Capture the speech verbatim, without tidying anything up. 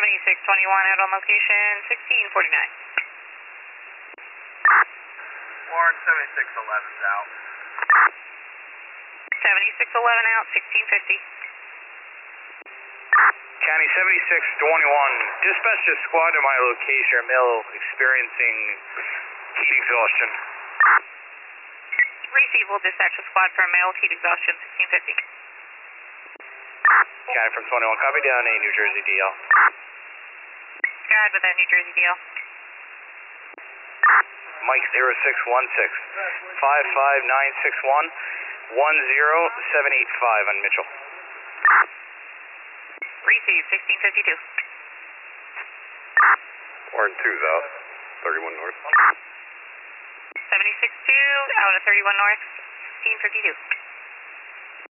seventy-six twenty-one out on location, sixteen forty-nine. Warren, seventy-six eleven's out. seventy-six eleven out, sixteen fifty. County seventy-six twenty-one, dispatch to squad to my location, male experiencing heat exhaustion. Receive, will dispatch a squad for male heat exhaustion, sixteen fifty. County from twenty-one, copy down a New Jersey D L. Go ahead with that New Jersey deal. Mike zero six one six, five five nine six one, one zero seven eight five on Mitchell. Receive, sixteen fifty-two. Warren two's out, thirty-one north. seventy-six two out of thirty-one north, sixteen fifty-two.